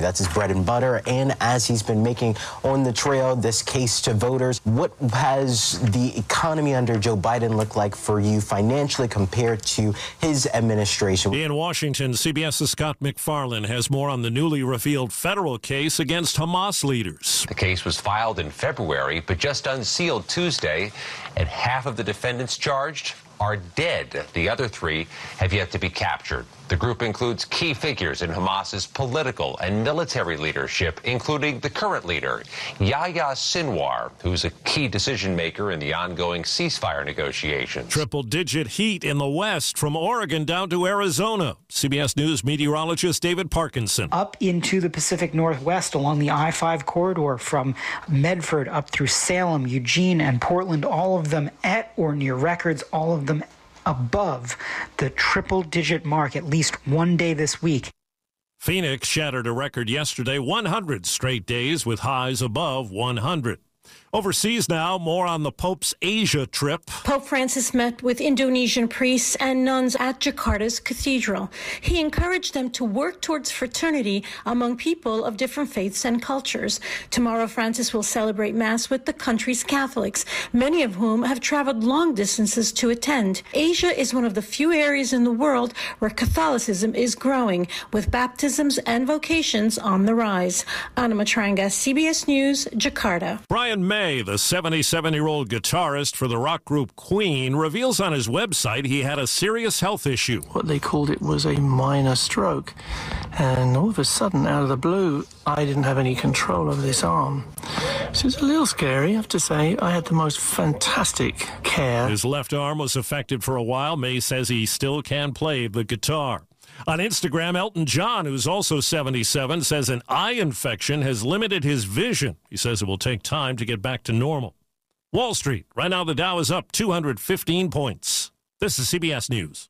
That's his bread and butter. And as he's been making on the trail this case to voters, what has the economy under Joe Biden looked like for you financially compared to his administration? In Washington, CBS's Scott McFarlane has more on the newly revealed federal case against Hamas leaders. The case was filed in February, but just unsealed Tuesday, and half of the defendants charged are dead. The other 3 have yet to be captured. The group includes key figures in Hamas's political and military leadership, including the current leader, Yahya Sinwar, who's a key decision maker in the ongoing ceasefire negotiations. Triple-digit heat in the west from Oregon down to Arizona. CBS News meteorologist David Parkinson. Up into the Pacific Northwest along the I-5 corridor from Medford up through Salem, Eugene, and Portland, all of them at or near records, all of them above the triple-digit mark at least one day this week. Phoenix shattered a record yesterday, 100 straight days with highs above 100. Overseas now, more on the Pope's Asia trip. Pope Francis met with Indonesian priests and nuns at Jakarta's cathedral. He encouraged them to work towards fraternity among people of different faiths and cultures. Tomorrow, Francis will celebrate Mass with the country's Catholics, many of whom have traveled long distances to attend. Asia is one of the few areas in the world where Catholicism is growing, with baptisms and vocations on the rise. Anna Matranga, CBS News, Jakarta. Brian May, the 77-year-old guitarist for the rock group Queen, reveals on his website he had a serious health issue. What they called it was a minor stroke. And all of a sudden, out of the blue, I didn't have any control of this arm. So it's a little scary, I have to say. I had the most fantastic care. His left arm was affected for a while. May says he still can play the guitar. On Instagram, Elton John, who's also 77, says an eye infection has limited his vision. He says it will take time to get back to normal. Wall Street, right now the Dow is up 215 points. This is CBS News.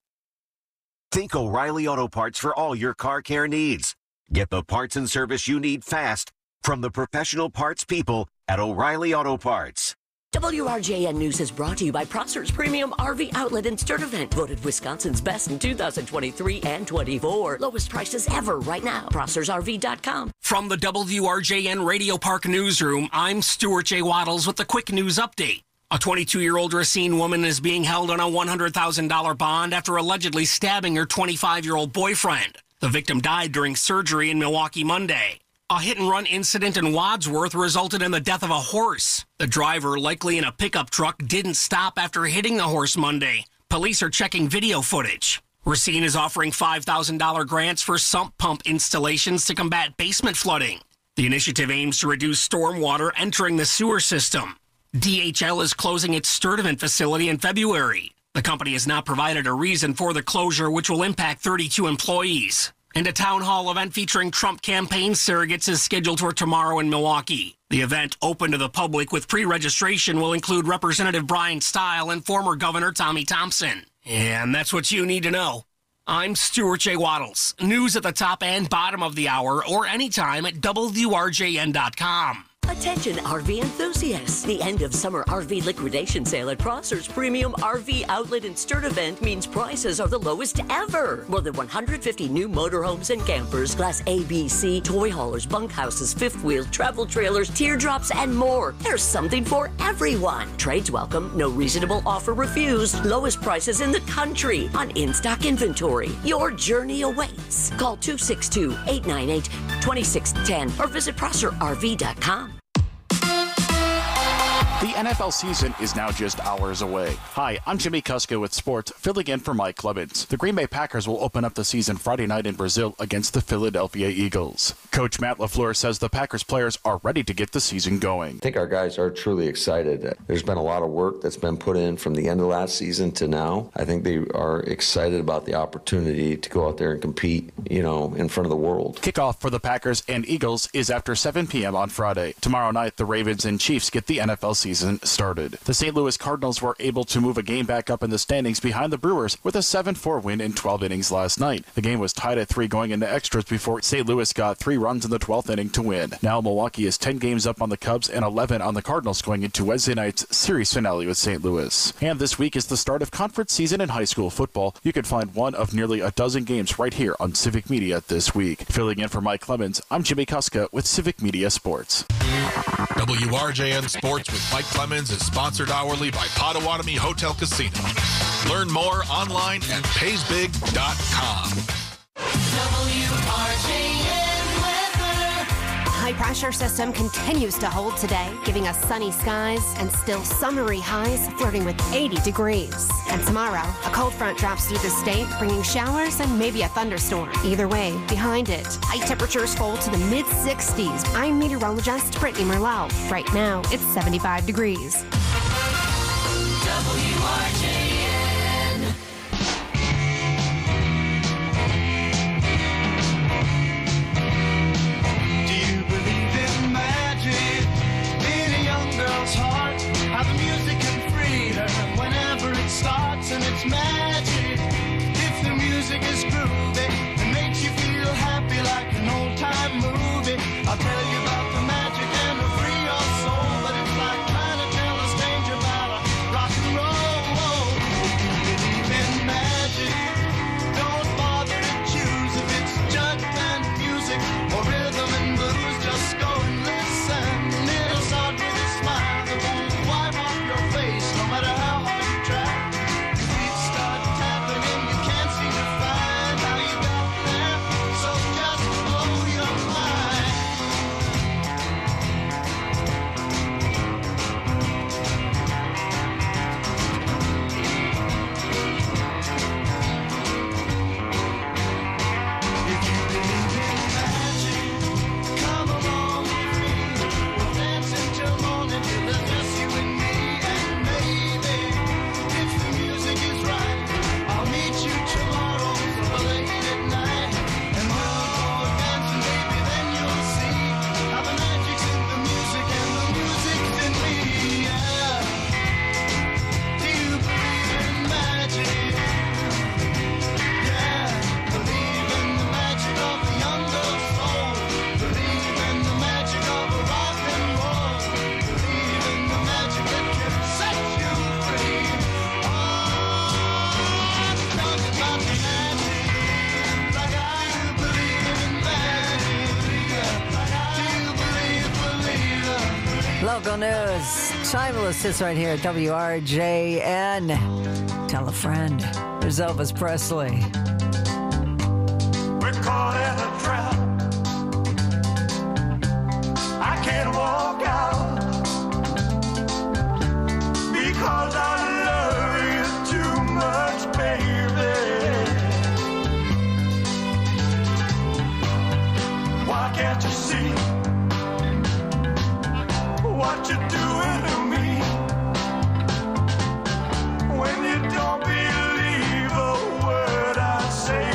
Think O'Reilly Auto Parts for all your car care needs. Get the parts and service you need fast from the professional parts people at O'Reilly Auto Parts. WRJN News is brought to you by Prosser's Premium RV Outlet in Sturtevant, voted Wisconsin's best in 2023 and 24. Lowest prices ever right now. ProssersRV.com. From the WRJN Radio Park Newsroom, I'm Stuart J. Waddles with the quick news update. A 22-year-old Racine woman is being held on a $100,000 bond after allegedly stabbing her 25-year-old boyfriend. The victim died during surgery in Milwaukee Monday. A hit-and-run incident in Wadsworth resulted in the death of a horse. The driver, likely in a pickup truck, didn't stop after hitting the horse Monday. Police are checking video footage. Racine is offering $5,000 grants for sump pump installations to combat basement flooding. The initiative aims to reduce stormwater entering the sewer system. DHL is closing its Sturtevant facility in February. The company has not provided a reason for the closure, which will impact 32 employees. And a town hall event featuring Trump campaign surrogates is scheduled for tomorrow in Milwaukee. The event, open to the public with pre-registration, will include Representative Brian Stile and former Governor Tommy Thompson. And that's what you need to know. I'm Stuart J. Waddles. News at the top and bottom of the hour or anytime at WRJN.com. Attention RV enthusiasts. The end of summer RV liquidation sale at Prosser's Premium RV Outlet in Sturtevant means prices are the lowest ever. More than 150 new motorhomes and campers, Class A, B, C, toy haulers, bunkhouses, fifth wheels, travel trailers, teardrops, and more. There's something for everyone. Trades welcome, no reasonable offer refused. Lowest prices in the country on in-stock inventory. Your journey awaits. Call 262-898-2610 or visit ProsserRV.com. The NFL season is now just hours away. Hi, I'm Jimmy Kuska with sports, filling in for Mike Clemens. The Green Bay Packers will open up the season Friday night in Brazil against the Philadelphia Eagles. Coach Matt LaFleur says the Packers players are ready to get the season going. I think our guys are truly excited. There's been a lot of work that's been put in from the end of last season to now. I think they are excited about the opportunity to go out there and compete, in front of the world. Kickoff for the Packers and Eagles is after 7 p.m. on Friday. Tomorrow night, the Ravens and Chiefs get the NFL season season started. The St. Louis Cardinals were able to move a game back up in the standings behind the Brewers with a 7-4 win in 12 innings last night. The game was tied at 3 going into extras before St. Louis got 3 runs in the 12th inning to win. Now Milwaukee is 10 games up on the Cubs and 11 on the Cardinals going into Wednesday night's series finale with St. Louis. And this week is the start of conference season in high school football. You can find one of nearly a dozen games right here on Civic Media this week. Filling in for Mike Clemens, I'm Jimmy Kuska with Civic Media Sports. WRJN Sports with Mike Clemens is sponsored hourly by Potawatomi Hotel Casino. Learn more online at paysbig.com. High pressure system continues to hold today, giving us sunny skies and still summery highs flirting with 80 degrees. And tomorrow, a cold front drops through the state, bringing showers and maybe a thunderstorm. Either way, behind it, high temperatures fall to the mid-60s. I'm meteorologist Brittany Merlot. Right now, it's 75 degrees. WRJN. Do you believe in magic in a young girl's heart? How the music can free her whenever it starts, and it's magic. If the music is groovy and makes you feel happy like an old-time movie, I'll tell you about the magic and it'll free your soul. But it's like trying to tell a stranger about a rock and roll. If you believe in magic, don't bother to choose if it's jug band music or rhythm and blues. Just go and listen. It'll start with a smile that won't wipe off your face, no matter how hard you try. Your feet start tapping and you can't seem to find how you got there. So just blow your mind. If you believe in magic, come along with me. We'll dance until morning till it's just you and me. And maybe, if the music is right, I'll meet you tomorrow so late at night. And we'll go dancing, baby, then you'll see how the magic's in the music and the music's in me. Yeah. Do you believe in magic? Yeah. Believe in the magic of the young girl's soul. Believe in the magic of a rock and roll. Believe in the magic that can set you free. Oh, I'm talking about the magic. Like I believe in magic. Do you believe? Local news. Timeless hits right here at WRJN. Tell a friend. There's Elvis Presley. We're caught in a trap. I can't walk out because I love you too much, baby. Why can't you see what you're doing to me when you don't believe a word I say?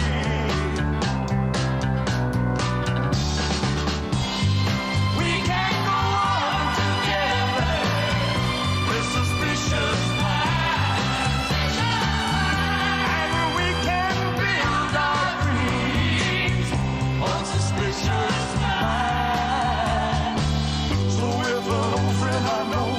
We can't go on together with suspicious minds, and we can build our dreams on suspicious minds. So if an old friend I know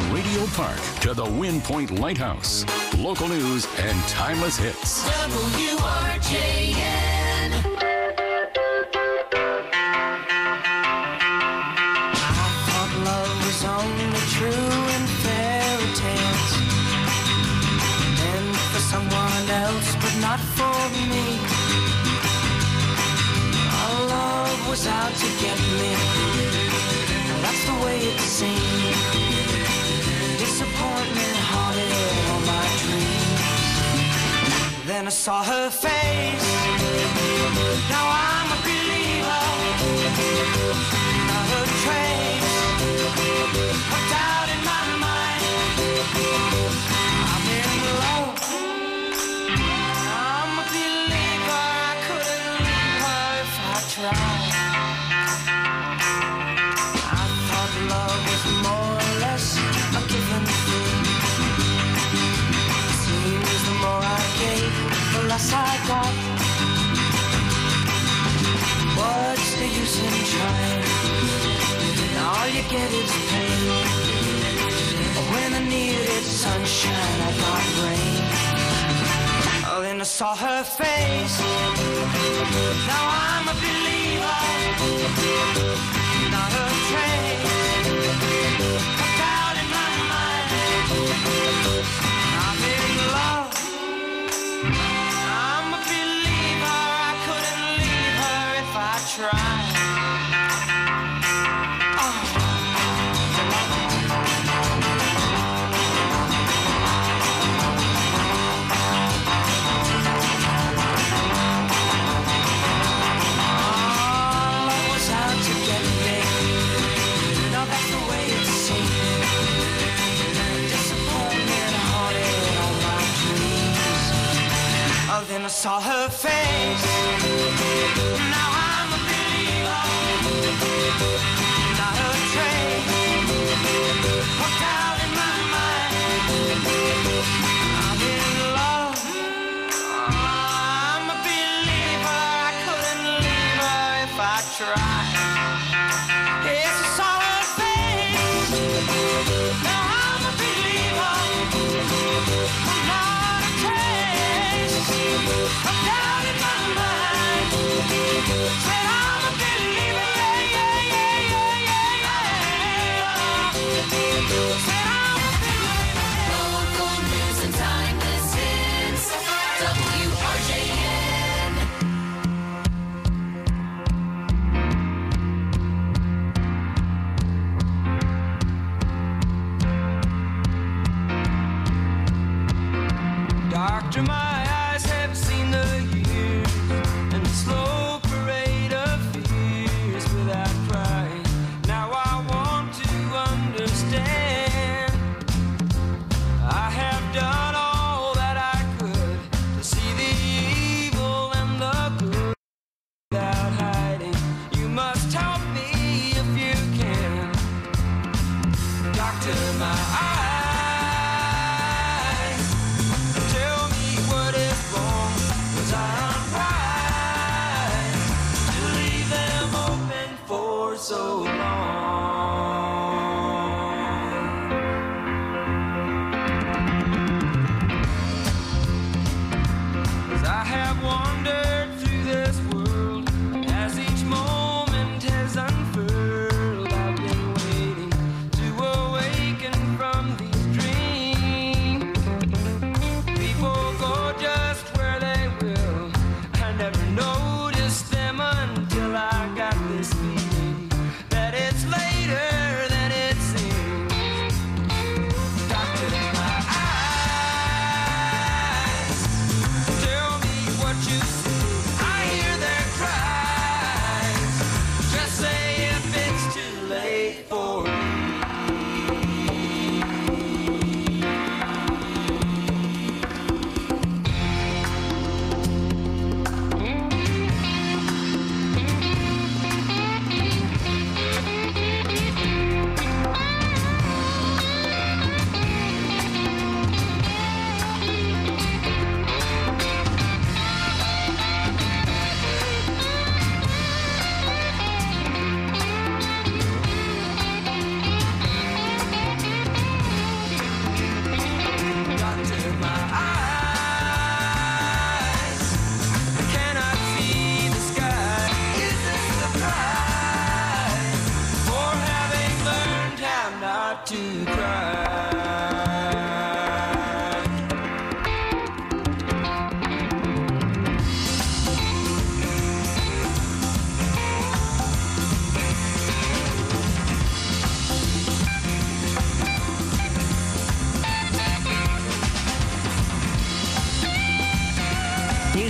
Radio Park to the Wind Point Lighthouse. Local news and timeless hits. WRJN. I thought love was only true in fairy tales, and for someone else, but not for me. Our love was out to get me. That's the way it seemed. Disappointment haunted all my dreams. Then I saw her face. Now I'm a believer. Not a trace of doubt in my mind. I'm in love. I'm a believer. I couldn't leave her if I tried. Love was more or less a given thing. Seems the more I gave, the less I got. What's the use in trying? All you get is pain. When I needed sunshine, I got rain. Oh, then I saw her face. Now I'm a believer. Not a trace. Doubt in my mind. I'm in love. I'm a believer. I couldn't leave her if I tried. Then I saw her face. Now I'm a believer. Not a trace of doubt in my mind. I'm in love. I'm a believer. I couldn't leave her if I tried. Yes, I saw her face. Now I'm a believer. Not a trace of doubt in my mind. Said I'm a believer, yeah, yeah, yeah, yeah, yeah, yeah. Said I'm a believer. Local news and timeless hits. WRJN. Doctor, my eyes have seen the years and the slow parade of fears without crying. Now I want to understand. I have done all that I could to see the evil and the good without hiding. You must help me if you can. Doctor, my eyes. Tell me what is wrong, 'cause I'm right to leave them open for so long. 'Cause I have wandered through this world as each moment has unfurled. I've been waiting to awaken from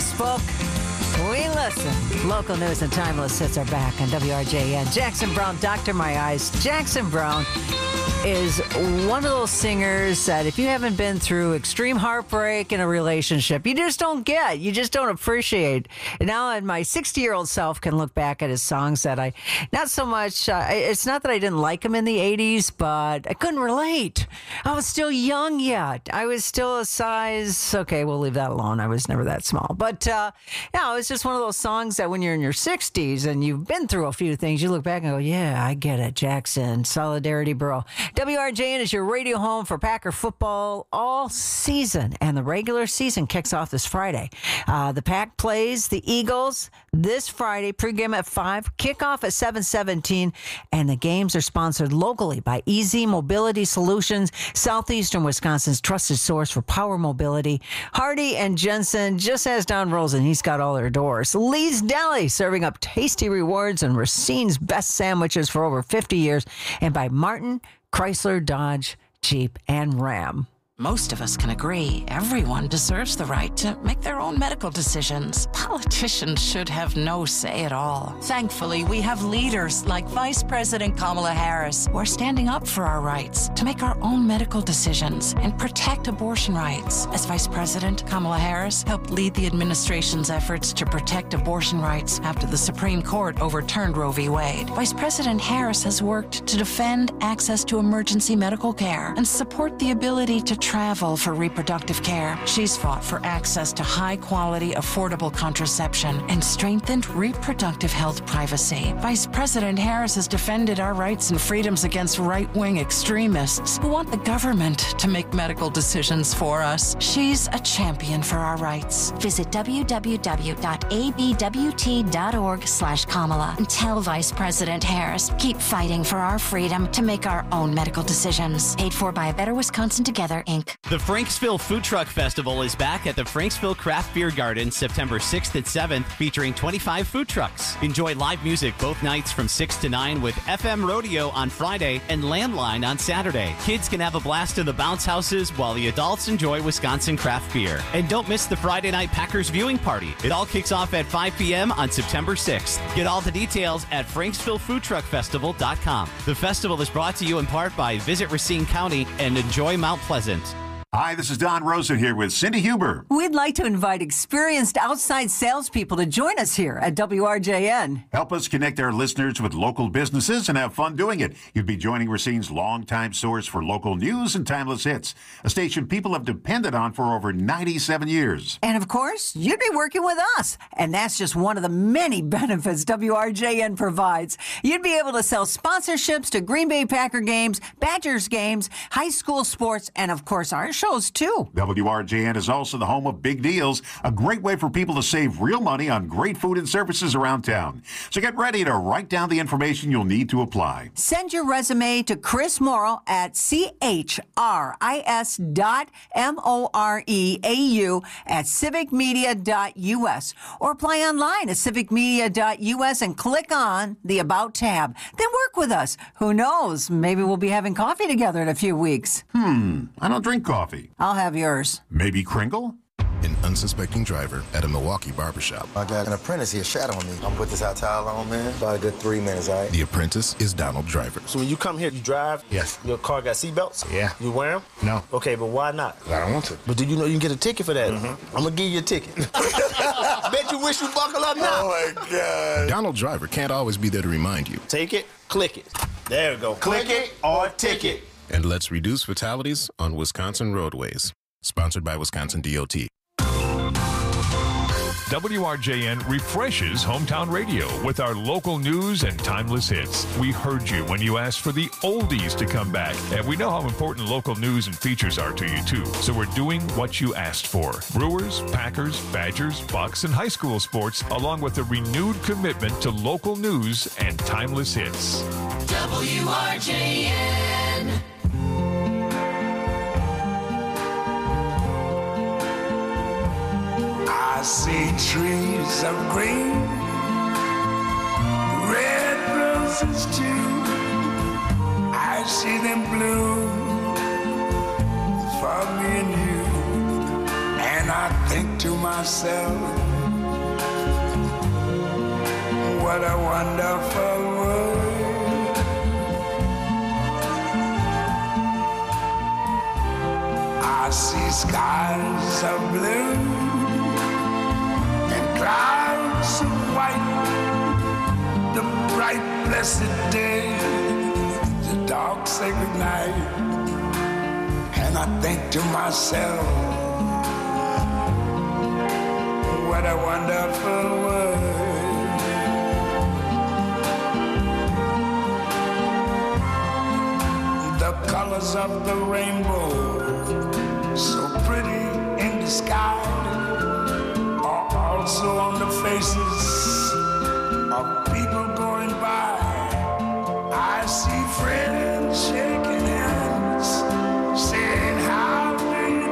spoke, we listen. Local news and timeless hits are back on WRJN. Jackson Browne, Dr. My Eyes. Jackson Browne is one of those singers that if you haven't been through extreme heartbreak in a relationship, you just don't get. You just don't appreciate. And now my 60-year-old self can look back at his songs that I, not so much, it's not that I didn't like him in the 80s, but I couldn't relate. I was still young yet. I was still a size, okay, we'll leave that alone. I was never that small. But, yeah, it was just one of those songs that when you're in your 60s and you've been through a few things, you look back and go, yeah, I get it, Jackson, Solidarity Bro. WRJN is your radio home for Packer football all season, and the regular season kicks off this Friday. The Pack plays the Eagles this Friday, pregame at 5, kickoff at 7:17, and the games are sponsored locally by Easy Mobility Solutions, Southeastern Wisconsin's trusted source for power mobility. Hardy and Jensen, just as Don Rosen, he's got all their doors. Lee's Deli, serving up tasty rewards and Racine's best sandwiches for over 50 years, and by Martin, Chrysler, Dodge, Jeep, and Ram. Most of us can agree everyone deserves the right to make their own medical decisions. Politicians should have no say at all. Thankfully, we have leaders like Vice President Kamala Harris who are standing up for our rights to make our own medical decisions and protect abortion rights. As Vice President, Kamala Harris helped lead the administration's efforts to protect abortion rights after the Supreme Court overturned Roe v. Wade. Vice President Harris has worked to defend access to emergency medical care and support the ability to travel for reproductive care. She's fought for access to high-quality, affordable contraception and strengthened reproductive health privacy. Vice President Harris has defended our rights and freedoms against right-wing extremists who want the government to make medical decisions for us. She's a champion for our rights. Visit www.abwt.org/Kamala and tell Vice President Harris, keep fighting for our freedom to make our own medical decisions. Paid for by A Better Wisconsin Together, Inc. The Franksville Food Truck Festival is back at the Franksville Craft Beer Garden September 6th and 7th, featuring 25 food trucks. Enjoy live music both nights from 6 to 9 with FM Rodeo on Friday and Landline on Saturday. Kids can have a blast in the bounce houses while the adults enjoy Wisconsin craft beer. And don't miss the Friday night Packers viewing party. It all kicks off at 5 p.m. on September 6th. Get all the details at FranksvilleFoodTruckFestival.com. The festival is brought to you in part by Visit Racine County and Enjoy Mount Pleasant. Hi, this is Don Rosen here with Cindy Huber. We'd like to invite experienced outside salespeople to join us here at WRJN. Help us connect our listeners with local businesses and have fun doing it. You'd be joining Racine's longtime source for local news and timeless hits, a station people have depended on for over 97 years. And of course, you'd be working with us. And that's just one of the many benefits WRJN provides. You'd be able to sell sponsorships to Green Bay Packer games, Badgers games, high school sports, and of course our shows too. WRJN is also the home of Big Deals, a great way for people to save real money on great food and services around town. So get ready to write down the information you'll need to apply. Send your resume to Chris Morrow at chris.moreau@civicmedia.us or apply online at civicmedia.us and click on the About tab. Then work with us. Who knows? Maybe we'll be having coffee together in a few weeks. I don't drink coffee. I'll have yours. Maybe Kringle? An unsuspecting driver at a Milwaukee barbershop. I got an apprentice here shadowing me. I'm gonna put this hot towel on, man. About a good 3 minutes, all right? The apprentice is Donald Driver. So when you come here, you drive? Yes. Your car got seatbelts? Yeah. You wear them? No. Okay, but why not? I don't want to. But do you know you can get a ticket for that? I'm gonna give you a ticket. Bet you wish you buckle up now. Oh my God. Donald Driver can't always be there to remind you. Take it, click it. There we go. Click it or ticket. And let's reduce fatalities on Wisconsin roadways. Sponsored by Wisconsin DOT. WRJN refreshes hometown radio with our local news and timeless hits. We heard you when you asked for the oldies to come back, and we know how important local news and features are to you too. So we're doing what you asked for. Brewers, Packers, Badgers, Bucks, and high school sports, along with a renewed commitment to local news and timeless hits. WRJN. I see trees of green, red roses too. I see them bloom for me and you. And I think to myself, What a wonderful world. I see skies of blue and clouds of white, the bright blessed day, the dark sacred night. And I think to myself, what a wonderful world. The colors of the rainbow, so pretty in the sky, are also on the faces of people going by. I see friends shaking hands, saying, how do you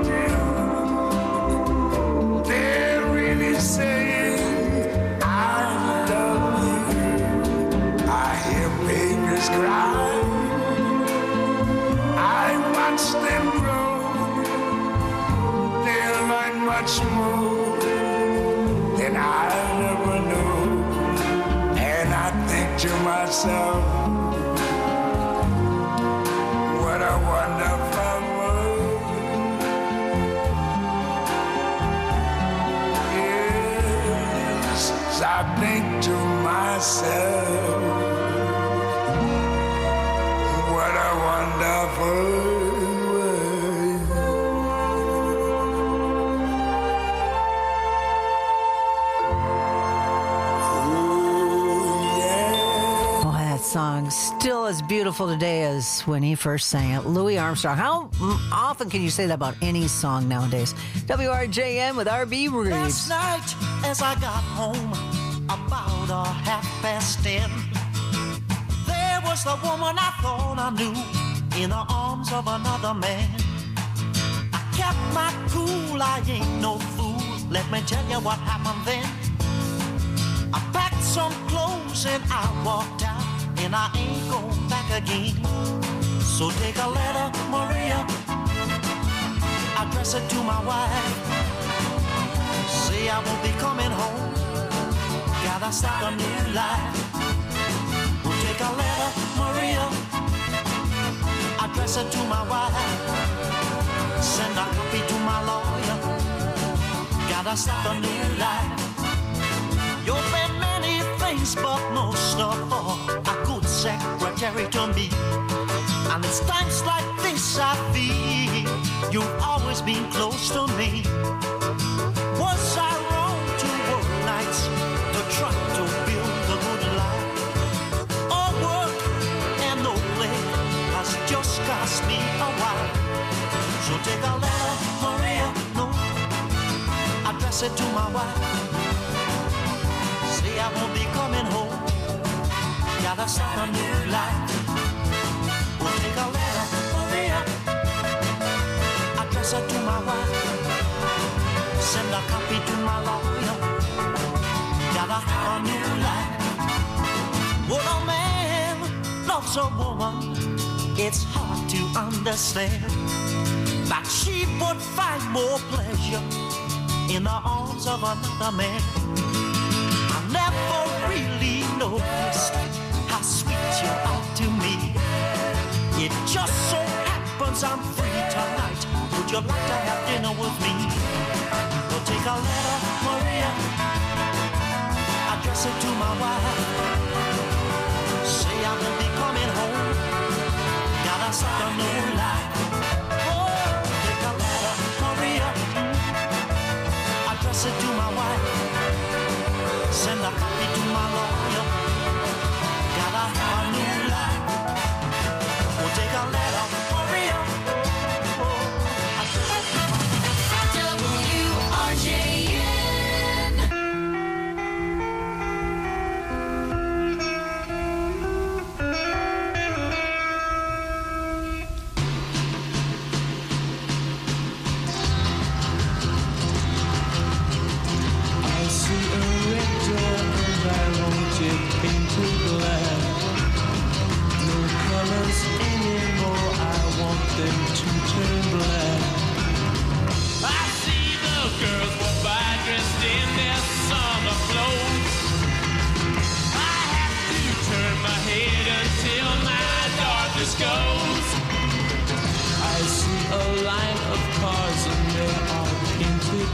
do? They're really saying, I love you. I hear babies cry. I watch them grow. They'll learn much more than I never knew. And I think to myself, what a wonderful world. Yes, I think to myself, what a wonderful world. Song still as beautiful today as when he first sang it. Louis Armstrong. How often can you say that about any song nowadays? WRJN with R.B. Reeves. Last night as I got home about 10:30, there was the woman I thought I knew in the arms of another man. I kept my cool, I ain't no fool. Let me tell you what happened then. I packed some clothes and I walked out, and I ain't going back again. So take a letter, Maria, address it to my wife. Say I won't be coming home, gotta start a new life. We'll take a letter, Maria, address it to my wife. Send a copy to my lawyer, gotta start a new life. You've been many things, but most of all, a good secretary to me. And it's times like this I feel you've always been close to me. Was I wrong to work nights to try to build a good life? All work and no play has just cost me a while. So take a letter, Maria, no, address it to my wife. Say I won't be coming home, gotta start a new life. We'll take a letter, Maria, address it to my wife. Send a copy to my lawyer, gotta have a new life. When a man loves a woman, it's hard to understand that she would find more pleasure in the arms of another man. Never really noticed how sweet you are to me. It just so happens I'm free tonight. Would you like to have dinner with me? We'll take a letter, Maria, address it to my wife. Say I won't be coming home, gotta start a new life. Oh, take a letter, Maria, address it to my wife. Send a copy to my lawyer, gotta have a new life. We'll take a letter, Maria. WRJN.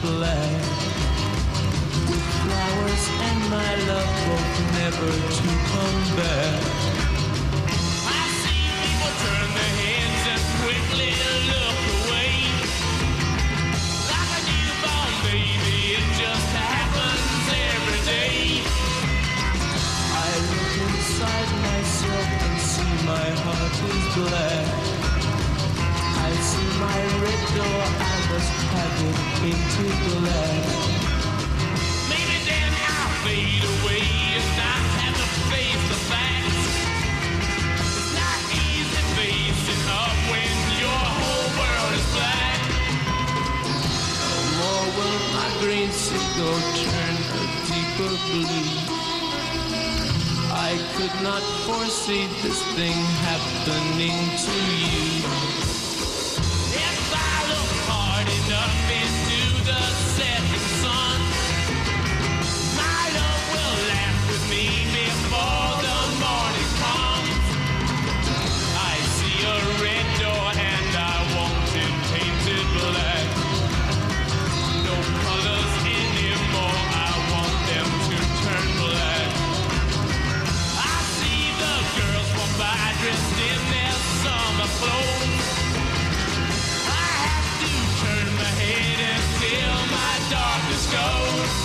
black. With flowers and my love both never to come back. I see people turn their heads and quickly look away. Like a newborn baby, it just happens every day. I look inside myself and see my heart is black. I see my red door, I must have it painted black. Maybe then I'll fade away and not have to face the facts. It's not easy facing up when your whole world is black. No more will my green seagull turn a deeper blue. I could not foresee this thing happening to you. If I look hard enough into the setting sun, my love will laugh with me before the morning comes. I see a red door and I want it painted black. No colors anymore, I want them to turn black. I see the girls walk by dressed in their summer clothes. I have to turn my head until my darkness goes.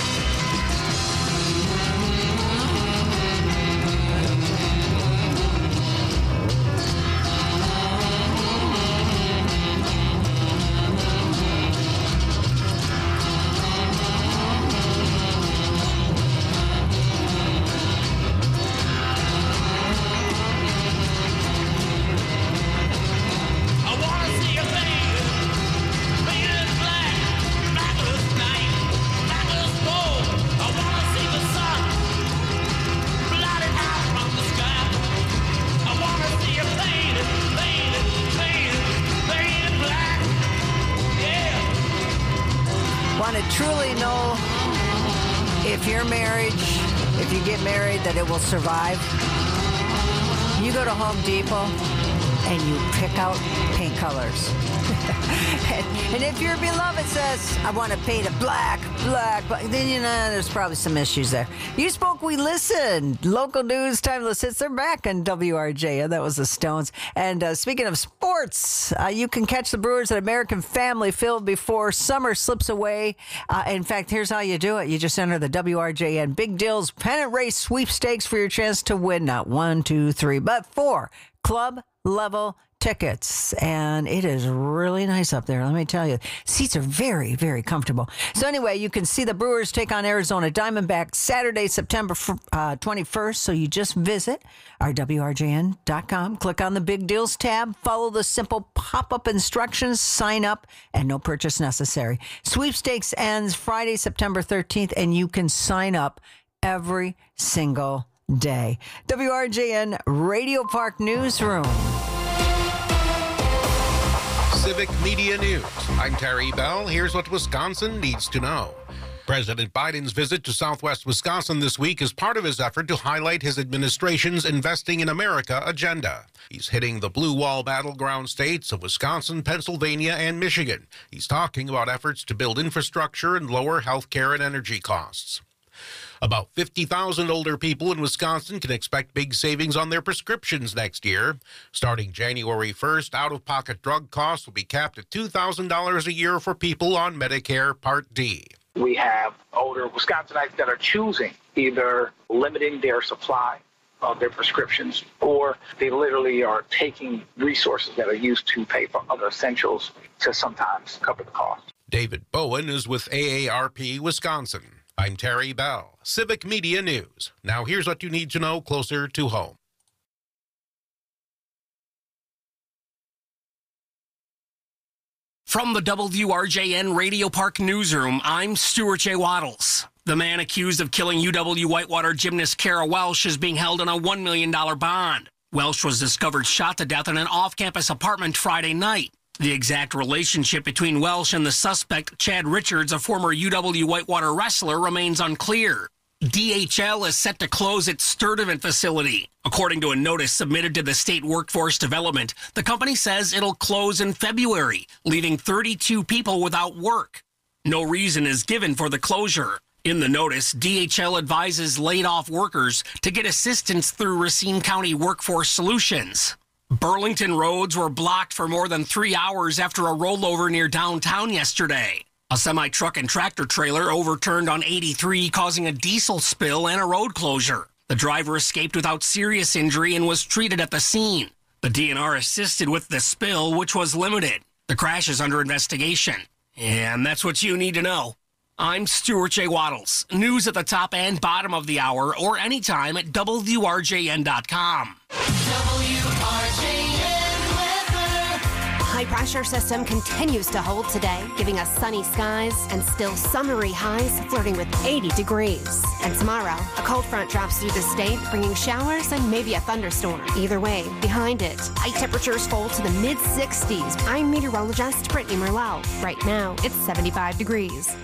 I wanna see a fade, faded black, black as night, black as gold. I wanna see the sun blotted out from the sky. I wanna see a faded, faded, faded, faded black. Yeah. Want to truly know if your marriage, if you get married, that it will survive? You go to Home Depot and you pick out paint colors. and if your beloved says, I want to paint it black, then you know there's probably some issues there. You spoke, we listened. Local news, timeless hits. They're back on WRJ. That was the Stones. And speaking of sports, you can catch the Brewers at American Family Field before summer slips away. In fact, here's how you do it. You just enter the WRJN Big Deals Pennant Race Sweepstakes for your chance to win not 1, 2, 3, but 4 club level tickets, and it is really nice up there. Let me tell you, seats are very, very comfortable. So anyway, you can see the Brewers take on Arizona Diamondbacks Saturday, September 21st. So you just visit our WRJN.com, click on the Big Deals tab, follow the simple pop-up instructions, sign up, and no purchase necessary. Sweepstakes ends Friday, September 13th, and you can sign up every single day. WRJN Radio Park Newsroom. Civic Media News. I'm Terry Bell. Here's what Wisconsin needs to know. President Biden's visit to Southwest Wisconsin this week is part of his effort to highlight his administration's Investing in America agenda. He's hitting the blue wall battleground states of Wisconsin, Pennsylvania, and Michigan. He's talking about efforts to build infrastructure and lower health care and energy costs. About 50,000 older people in Wisconsin can expect big savings on their prescriptions next year. Starting January 1st, out-of-pocket drug costs will be capped at $2,000 a year for people on Medicare Part D. We have older Wisconsinites that are choosing either limiting their supply of their prescriptions, or they literally are taking resources that are used to pay for other essentials to sometimes cover the cost. David Bowen is with AARP Wisconsin. I'm Terry Bell, Civic Media News. Now here's what you need to know closer to home. From the WRJN Radio Park Newsroom, I'm Stuart J. Waddles. The man accused of killing UW Whitewater gymnast Kara Welsh is being held on a $1 million bond. Welsh was discovered shot to death in an off-campus apartment Friday night. The exact relationship between Welsh and the suspect, Chad Richards, a former UW Whitewater wrestler, remains unclear. DHL is set to close its Sturtevant facility. According to a notice submitted to the State Workforce Development, the company says it'll close in February, leaving 32 people without work. No reason is given for the closure. In the notice, DHL advises laid-off workers to get assistance through Racine County Workforce Solutions. Burlington roads were blocked for more than 3 hours after a rollover near downtown yesterday. A semi-truck and tractor trailer overturned on 83, causing a diesel spill and a road closure. The driver escaped without serious injury and was treated at the scene. The DNR assisted with the spill, which was limited. The crash is under investigation. And that's what you need to know. I'm Stuart J. Waddles. News at the top and bottom of the hour or anytime at WRJN.com. High pressure system continues to hold today, giving us sunny skies and still summery highs flirting with 80 degrees. And tomorrow, a cold front drops through the state, bringing showers and maybe a thunderstorm. Either way, behind it, high temperatures fall to the mid-60s. I'm meteorologist Brittany Merlot. Right now, it's 75 degrees.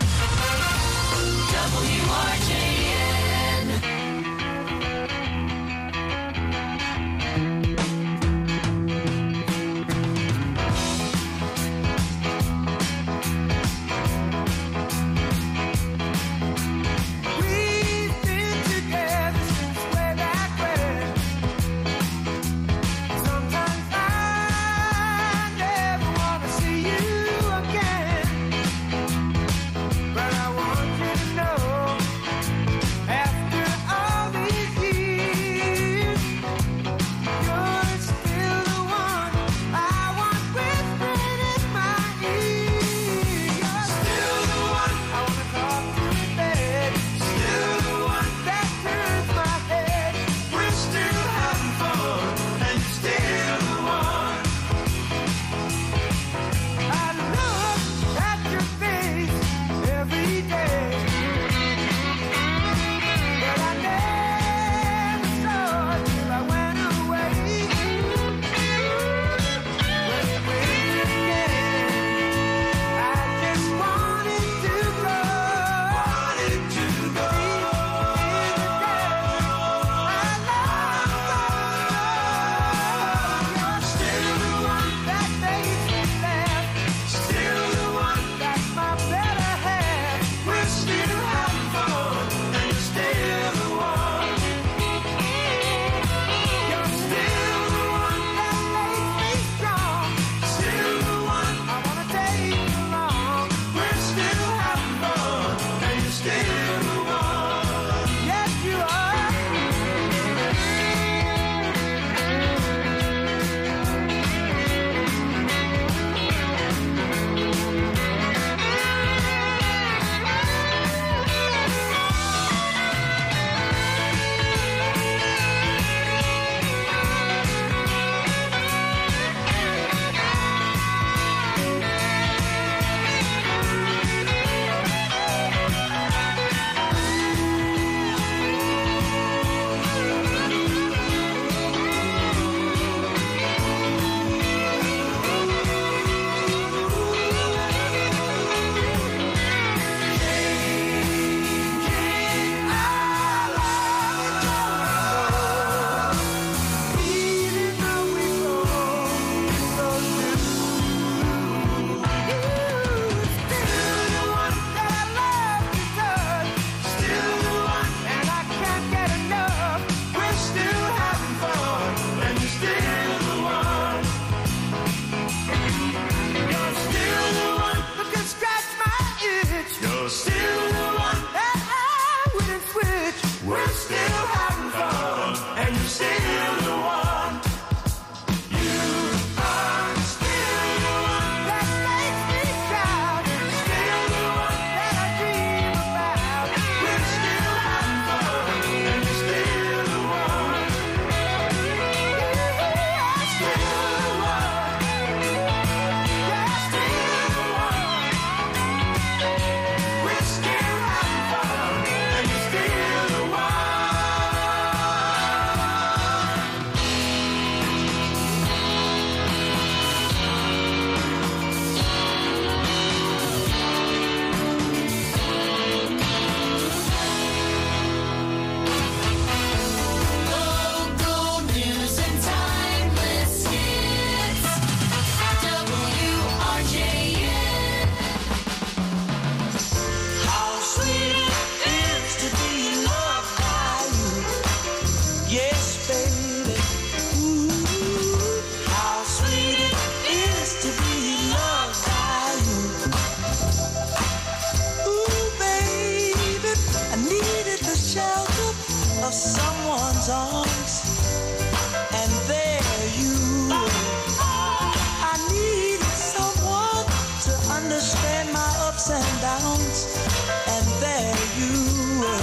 ups and downs, and there you were,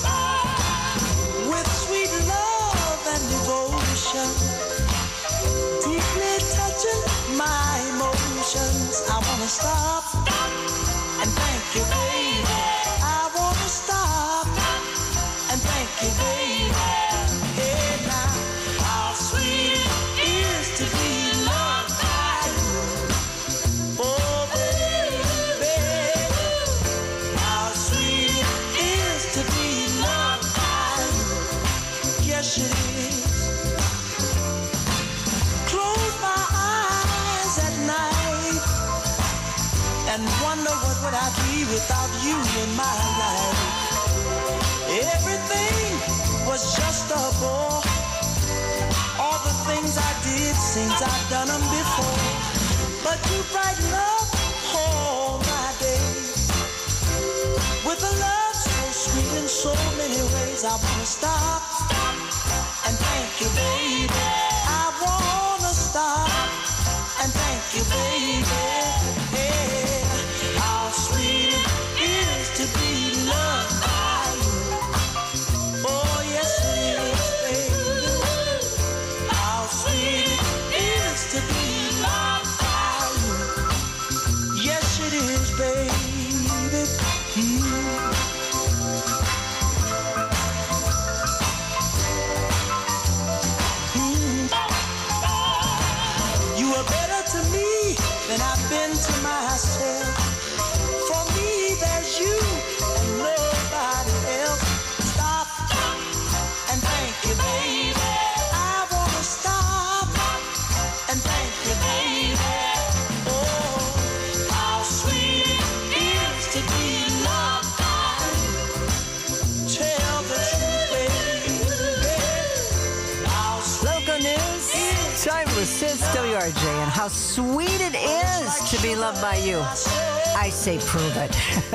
with sweet love and devotion, deeply touching my emotions. I wanna stop and thank you, baby. I wanna stop and thank you, baby. Hey now, how sweet it is to be loved by you. Oh baby, how sweet it is to be loved by you. Yes it is. Close my eyes at night and wonder what would I be without you in my life. Everything was just a bore. All the things I did seems I've done them before. But you brighten up all my days with a love so sweet in so many ways. I wanna stop and thank you, baby. I wanna stop and thank you, baby. Hey, how sweet it is to be loved by you. Oh, yes it is, baby. How sweet it is to be loved by you. Yes it is, baby. You are better to me than I've been to myself. For me, there's you and nobody else. Stop and thank you, baby. I wanna stop and thank you, baby. Oh, how sweet it is to be loved by you. Tell the truth, baby. How Local news, timeless hits, WRJN. How sweet it is to be loved by you. I say prove it.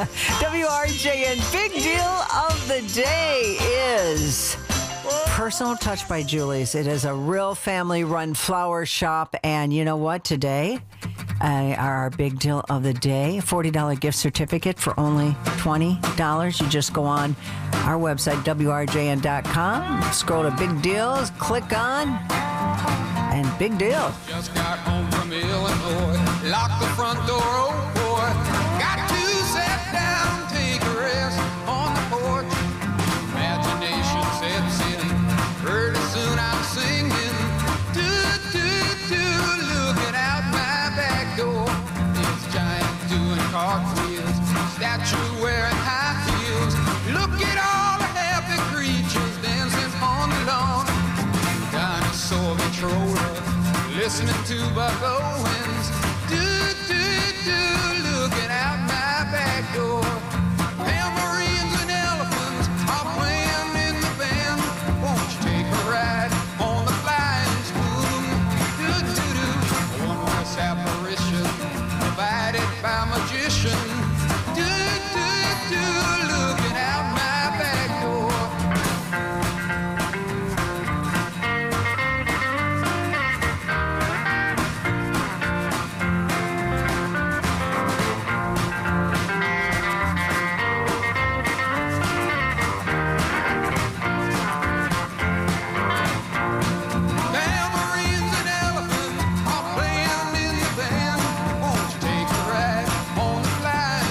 WRJN, big deal of the day is Personal Touch by Julie's. It is a real family-run flower shop, and you know what? Today, our big deal of the day, $40 gift certificate for only $20. You just go on our website, WRJN.com, scroll to Big Deals, click on, and big deal. Just got home from Illinois, locked the front door, oh boy. Got to sit down, take a rest on the porch. Imagination sets in, pretty soon I'm singing. Do, do, do, looking out my back door. It's giant doing cartwheels, statue wearing high heels. Look at all the happy creatures dancing on the lawn. Dinosaur controller, listening to Buck Owens. Do, do, do, looking out my back door. Tambourines and elephants are playing in the band. Won't you take a ride on the flying spoon? Do, do, do, a wondrous apparition provided by a magician. Do, do, do, looking out my back door. Tambourines and elephants are playing in the band. Won't you take a ride on the flying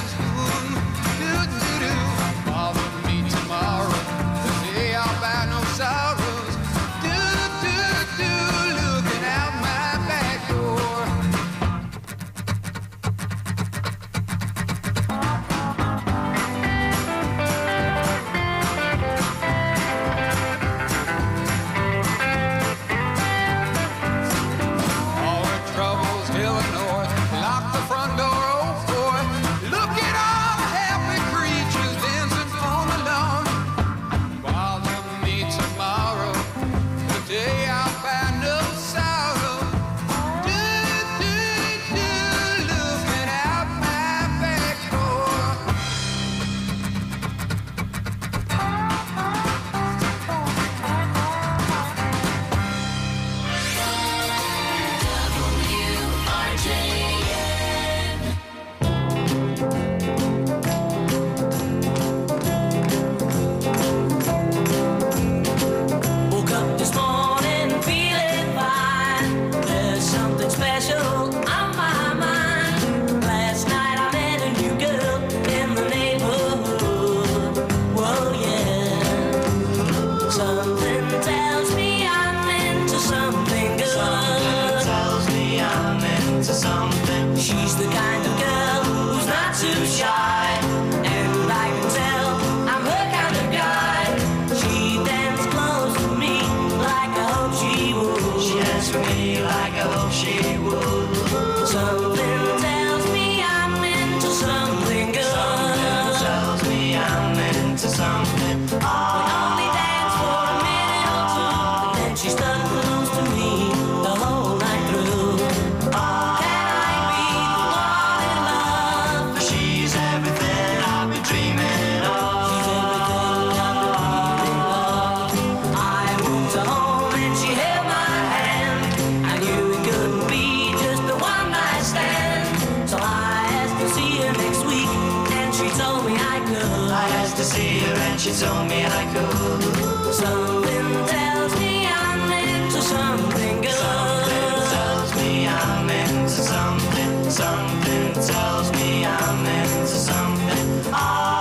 the kind of girl who's not too shy, and I can tell I'm her kind of guy. She danced close to me like I hope she would. She danced for me like I hope she would. Something tells me I'm into something good. Something tells me I'm into something. We only danced for a minute or two, then she stuck close to me the whole night through. Can I be the one in love? She's everything I've been dreaming of. She's everything I've been dreaming of. I moved her home and she held my hand. I knew it couldn't be just a one night stand. So I asked to see her next week, and she told me I could. I asked to see her and she told me I could. Something tells me I'm into something good. Something tells me I'm into something. Something tells me I'm into something.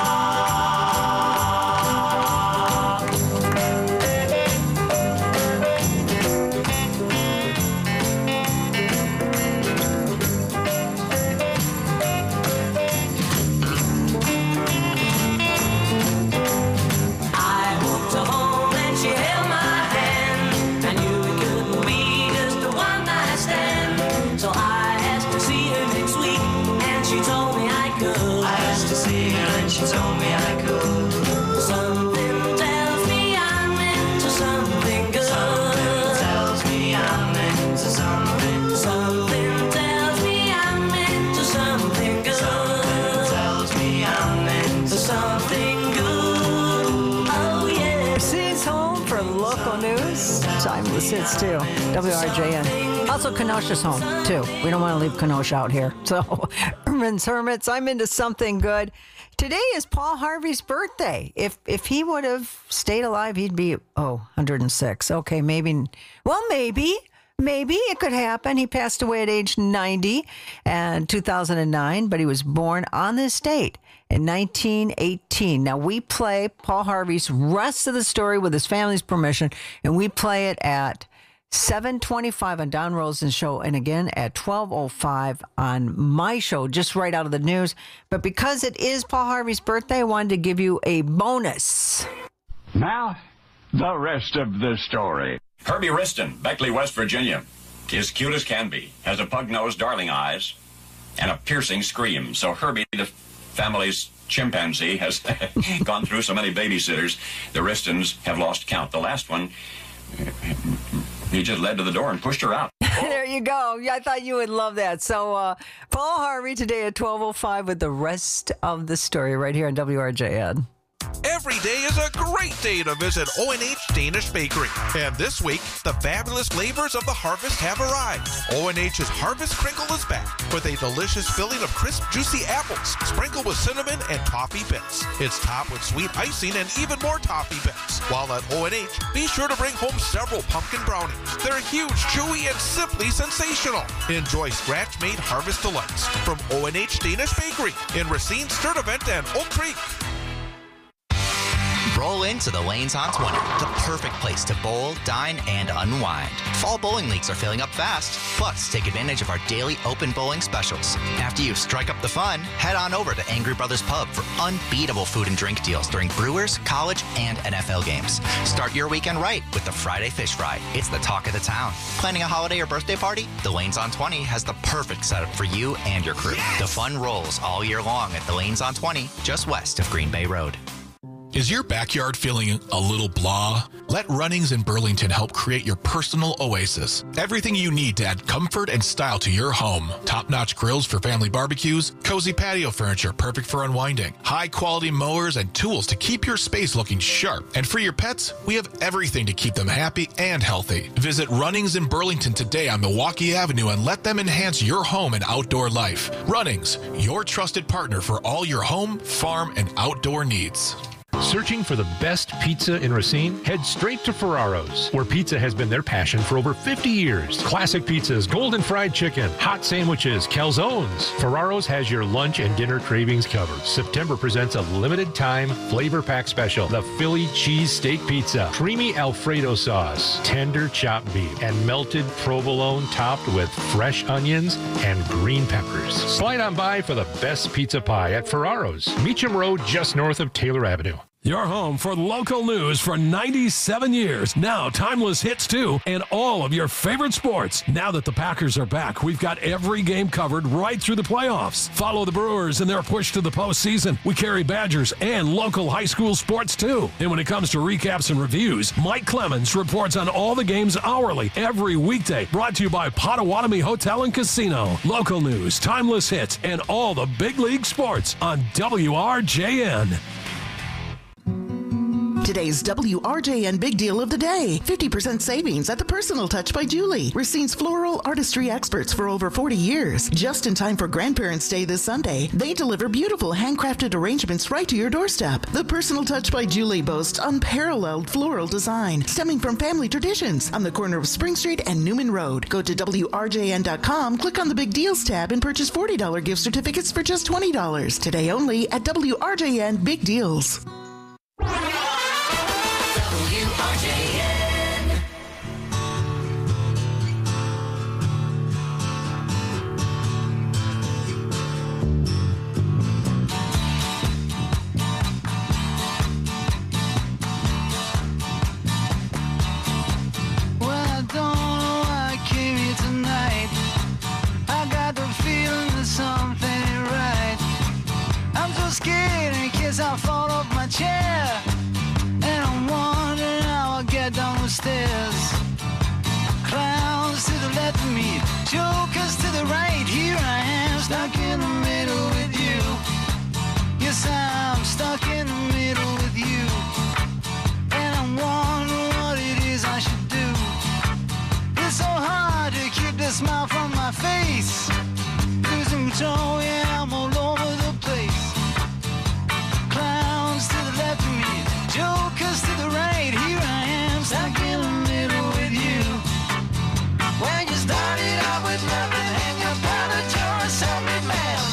I walked her home and she held my hand. I knew it couldn't be just a one night stand. So I asked to see her next week, and she told me I could. I asked to see her and she told me I could. Something tells me I'm into something good. Something tells me I'm into something. Something tells me I'm into something good. Something tells me I'm into something good. Oh yeah. Receipts home for local news. Timeless hits too. WRJN. Also, Kenosha's home too. We don't want to leave Kenosha out here. So, Urban's Hermits, I'm into something good. Today is Paul Harvey's birthday. If he would have stayed alive, he'd be 106. Okay, maybe. Well, maybe it could happen. He passed away at age 90 in 2009, but he was born on this date in 1918. Now, we play Paul Harvey's rest of the story with his family's permission, and we play it at 7:25 on Don Rosen's show, and again at 12:05 on my show, just right out of the news. But because it is Paul Harvey's birthday, I wanted to give you a bonus. Now, the rest of the story. Herbie Riston, Beckley, West Virginia, is cute as can be, has a pug-nosed darling eyes, and a piercing scream. So Herbie, the family's chimpanzee, has gone through so many babysitters, the Ristons have lost count. The last one, he just led to the door and pushed her out. There you go. Yeah, I thought you would love that. So, Paul Harvey today at 12:05 with the rest of the story right here on WRJN. Every day is a great day to visit O&H Danish Bakery. And this week, the fabulous flavors of the harvest have arrived. O&H's Harvest Crinkle is back with a delicious filling of crisp, juicy apples, sprinkled with cinnamon and toffee bits. It's topped with sweet icing and even more toffee bits. While at O&H, be sure to bring home several pumpkin brownies. They're huge, chewy, and simply sensational. Enjoy scratch-made harvest delights from O&H Danish Bakery in Racine, Sturtevant, and Oak Creek. Roll into the Lanes on 20, the perfect place to bowl, dine, and unwind. Fall bowling leagues are filling up fast. Plus, take advantage of our daily open bowling specials. After you strike up the fun, head on over to Angry Brothers Pub for unbeatable food and drink deals during Brewers, college, and NFL games. Start your weekend right with the Friday Fish Fry. It's the talk of the town. Planning a holiday or birthday party? The Lanes on 20 has the perfect setup for you and your crew. Yes! The fun rolls all year long at the Lanes on 20, just west of Green Bay Road. Is your backyard feeling a little blah? Let Runnings in Burlington help create your personal oasis. Everything you need to add comfort and style to your home. Top-notch grills for family barbecues, cozy patio furniture perfect for unwinding, high-quality mowers and tools to keep your space looking sharp. And for your pets, we have everything to keep them happy and healthy. Visit Runnings in Burlington today on Milwaukee Avenue and let them enhance your home and outdoor life. Runnings, your trusted partner for all your home, farm, and outdoor needs. Searching for the best pizza in Racine? Head straight to Ferraro's, where pizza has been their passion for over 50 years. Classic pizzas, golden fried chicken, hot sandwiches, calzones. Ferraro's has your lunch and dinner cravings covered. September presents a limited time flavor pack special. The Philly cheese steak pizza, creamy Alfredo sauce, tender chopped beef, and melted provolone topped with fresh onions and green peppers. Slide on by for the best pizza pie at Ferraro's, Meacham Road, just north of Taylor Avenue. Your home for local news for 97 years. Now timeless hits too, and all of your favorite sports. Now that the Packers are back, we've got every game covered right through the playoffs. Follow the Brewers in their push to the postseason. We carry Badgers and local high school sports too. And when it comes to recaps and reviews, Mike Clemens reports on all the games hourly every weekday. Brought to you by Potawatomi Hotel and Casino. Local news, timeless hits, and all the big league sports on WRJN. Today's WRJN Big Deal of the Day. 50% savings at the Personal Touch by Julie. Racine's floral artistry experts for over 40 years. Just in time for Grandparents' Day this Sunday, they deliver beautiful handcrafted arrangements right to your doorstep. The Personal Touch by Julie boasts unparalleled floral design stemming from family traditions on the corner of Spring Street and Newman Road. Go to WRJN.com, click on the Big Deals tab, and purchase $40 gift certificates for just $20. Today only at WRJN Big Deals. I fall off my chair, and I'm wondering how I'll get down the stairs. Clowns to the left of me, jokers to the right. Here I am, stuck in the middle with you. Yes, I'm stuck in the middle with you, and I'm wondering what it is I should do. It's so hard to keep the smile from my face. Losing control, yeah, I'm all over the place. Clowns to the left of me, jokers to the right. Here I am, stuck in the middle with you. When you started out with nothing and you found a joy, so me man.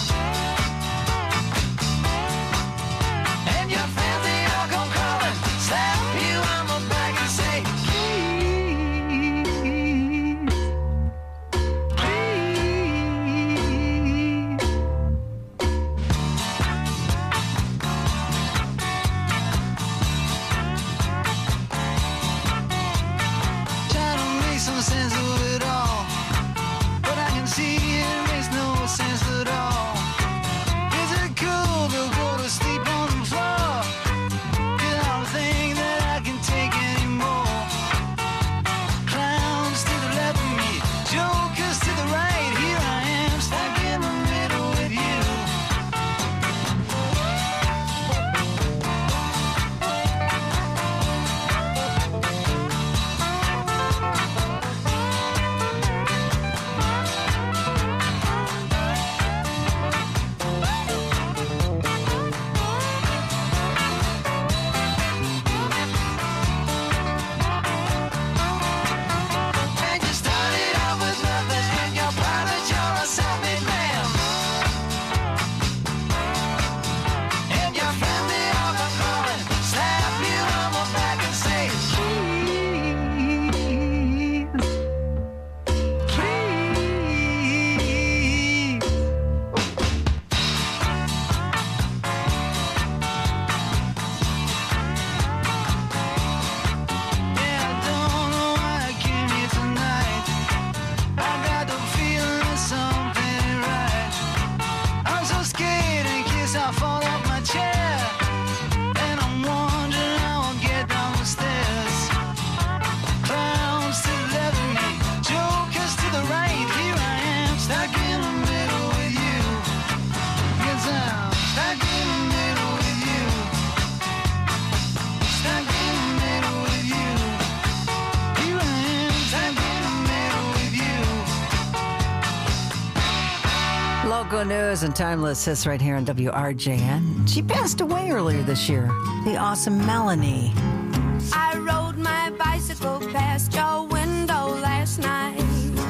Local news and timeless hits right here on WRJN. She passed away earlier this year. The awesome Melanie. I rode my bicycle past your window last night.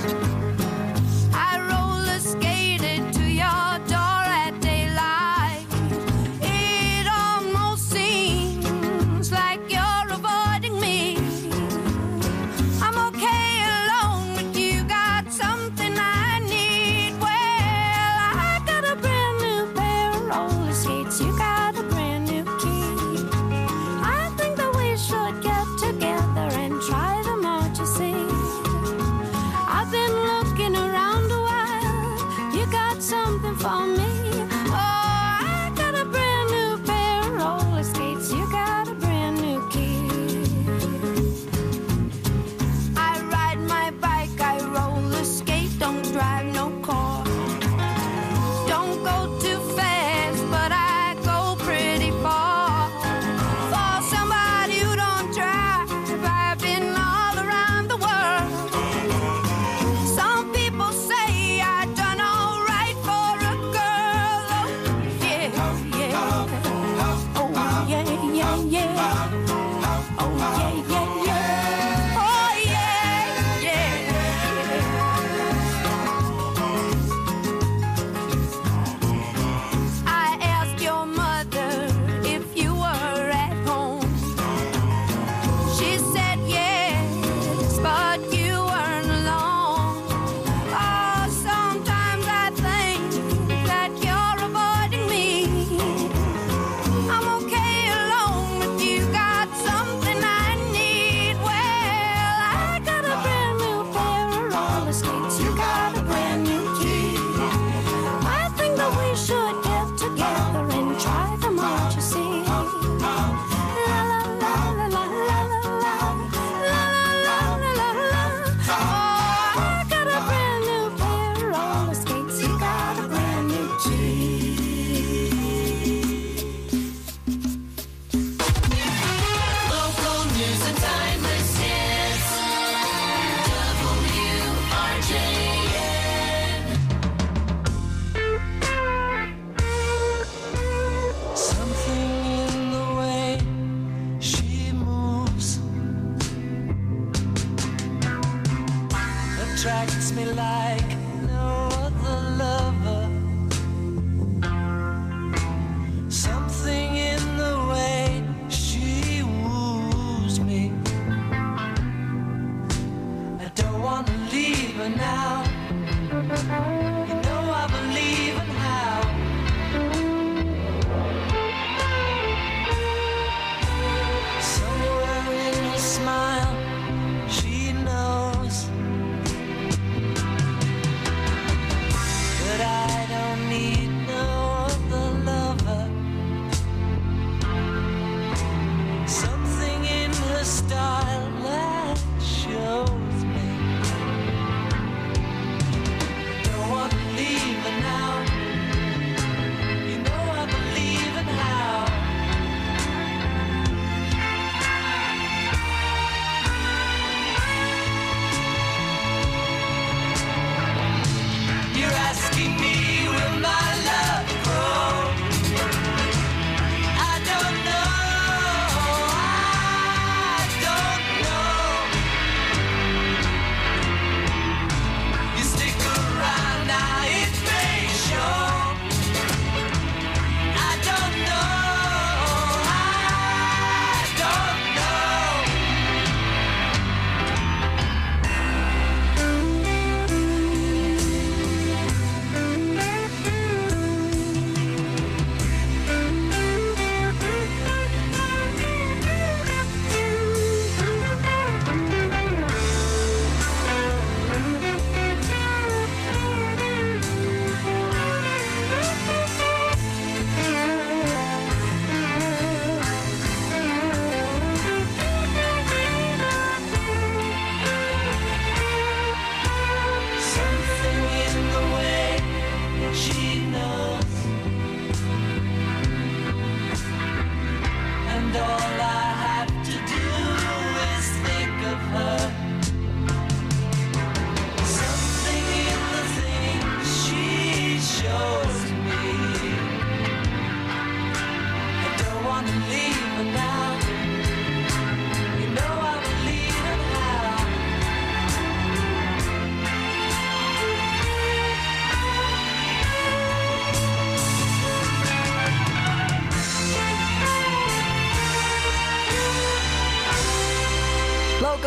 I roller skated to your door at daylight. It almost seems like you're avoiding me. I'm okay alone, but you got something I need. Well, I got a brand new pair of roller skates. You got a brand new key. I think that we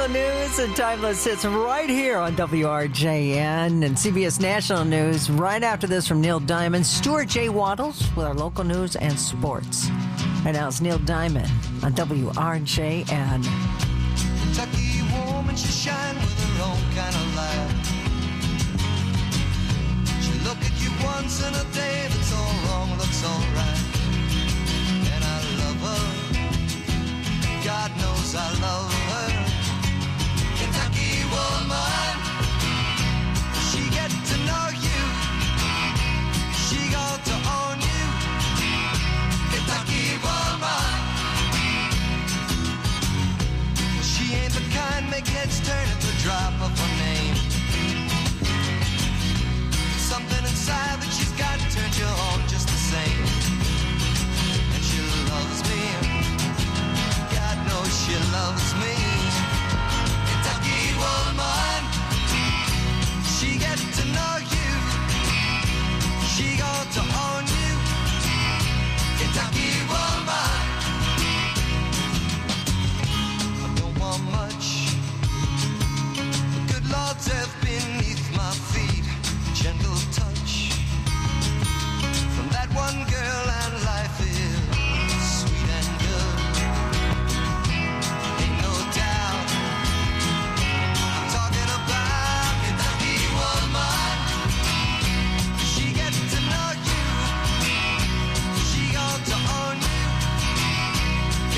local news and timeless hits right here on WRJN and CBS National News. Right after this from Neil Diamond, Stuart J. Waddles with our local news and sports. Right now it's Neil Diamond on WRJN. Kentucky woman, she shine with her own kind of light. She look at you once in a day, that's all